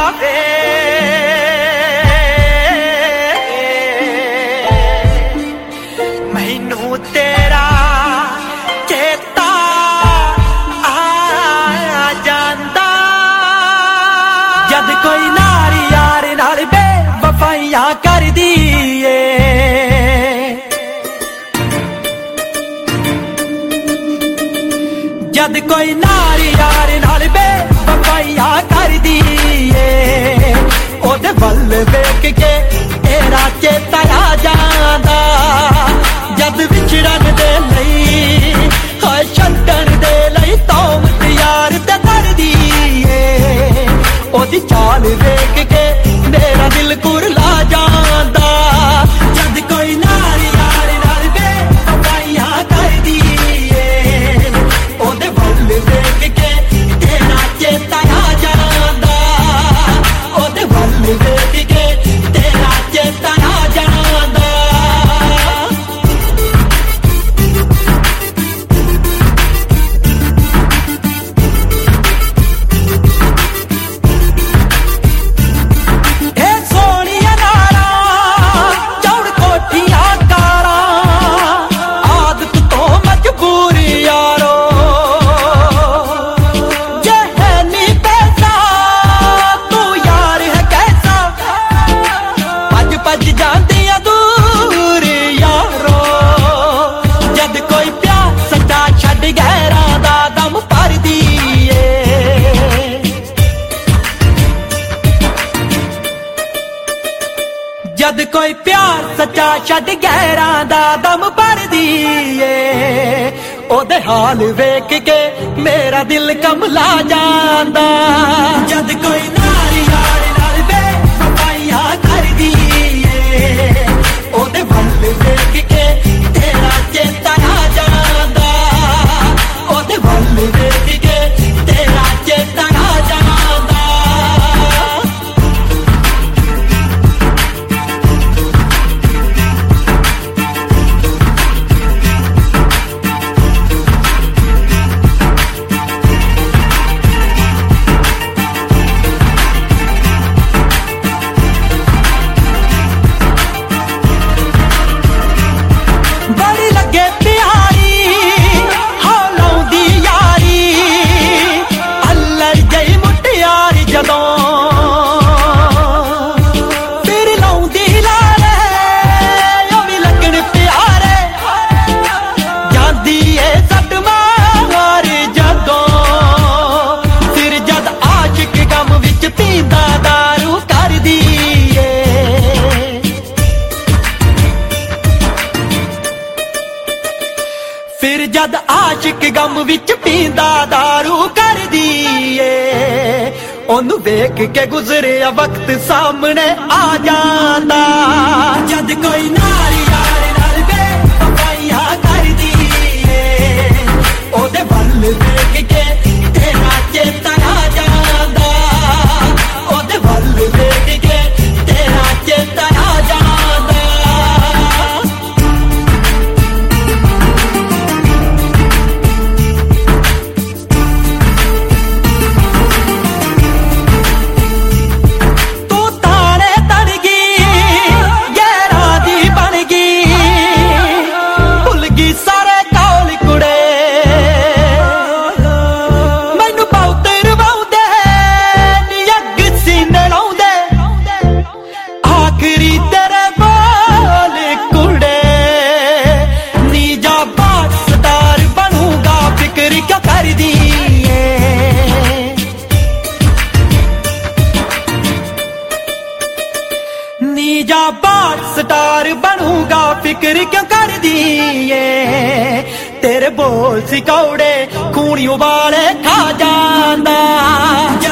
ਵੇ ਮੈਨੂੰ ਤੇਰਾ ਚੇਤਾ ਆ ਜਾਂਦਾ ਜਦ ਕੋਈ ਨਾਰੀ ਯਾਰ ਨਾਲ ਬੇਵਫਾਈਆਂ ਕਰਦੀ ਏ ਜਦ ਕੋਈ ਨਾਰੀ ਯਾਰ ਨਾਲ ਬੇਵਫਾਈਆਂ ਕਰਦੀ ਏ ਉਹਦੇ ਵੱਲ ਵੇਖ ਕੇ ਤੇਰਾ ਚੇਤਾ ਆ ਜਾਂਦਾ ਜਦ ਵਿਛੜਨ ਦੇ ਲਈ ਹਾਏ ਛੱਡਣ ਦੇ ਲਈ ਤੌਮਤ ਯਾਰ ਤੇ ਕਰਦੀ ਏ ਉਹਦੀ ਚਾਲ ਵੇਖ ਕੇ ਮੇਰਾ ਦਿਲ ਕੁਰਲਾ ਜਾਂਦਾ ਜਦ ਕੋਈ ਨਾਰੀ ਯਾਰ ਨਾਲ ਬੇਵਫਾਈਆਂ ਕਰਦੀ ਏ ਉਹਦੇ ਵੱਲ ਵੇਖ ਕੇ ਤੇਰਾ ਚੇਤਾ ਆ ਜਾਂਦਾ ਉਹਦੇ ਵੱਲ ਵੇਖ ਕੇ ਤੇਰਾ ਚੇਤਾ ਆ ਜਾਂਦਾ ਜਦ ਕੋਈ ਪਿਆਰ ਸੱਚਾ ਛੱਡ ਗਹਿਰਾਂ ਦਾ ਦਮ ਭਰਦੀ ਏ ਉਹਦੇ ਹਾਲ ਵੇਖ ਕੇ ਮੇਰਾ ਦਿਲ ਕੰਬਲਾ ਜਾਂਦਾ ਜਦ ਕੋਈ ਨਾਰੀ ਯਾਰ ਨਾਲ ਬੇਵਫਾਈਆਂ ਕਰਦੀ ਏ ਉਹਦੇ ਵੱਲ ਵੇਖ ਕੇ ਤੇਰਾ ਚੇਤਾ ਆ ਜਾਂਦਾ ਉਹਦੇ ਵੱਲ ਵੇਖ ਕੇ ਤੇਰਾ ਚੇਤਾ ਆ ਜਾਂਦਾ ਫਿਰ ਜਦ ਆਸ਼ਿਕ ਗਮ ਵਿੱਚ ਪੀਂਦਾ ਦਾਰੂ ਕਰਦੀ ਏ ਉਹਨੂੰ ਵੇਖ ਕੇ ਗੁਜ਼ਰਿਆ ਵਕਤ ਸਾਹਮਣੇ ਆ ਜਾਂਦਾ ਜਦ ਕੋਈ ਨਾਰੀ ਯਾਰ ਨਾਲ ਬੇਵਫਾਈਆਂ ਕਰਦੀ ਏ ਉਹਦੇ ਵੱਲ ਵੇਖ ਕੇ ਤੇਰਾ ਚੇਤਾ ਆ ਜਾਂਦਾ ਉਹਦੇ ਵੱਲ ਵੇਖ ਕੇ ਤੇਰਾ ਚੇਤਾ ਆ ਜਾਂਦਾ ਨੀਜਾ ਬਾਰ ਸਟਾਰ ਬਣੂਗਾ ਫਿਕਰ ਕਿਉਂ ਕਰਦੀ ਏ ਤੇਰੇ ਬੋਲ ਸਿਕੌੜੇ ਖੂਨ ਉਬਾਲੇ ਖਾ ਜਾਂਦਾ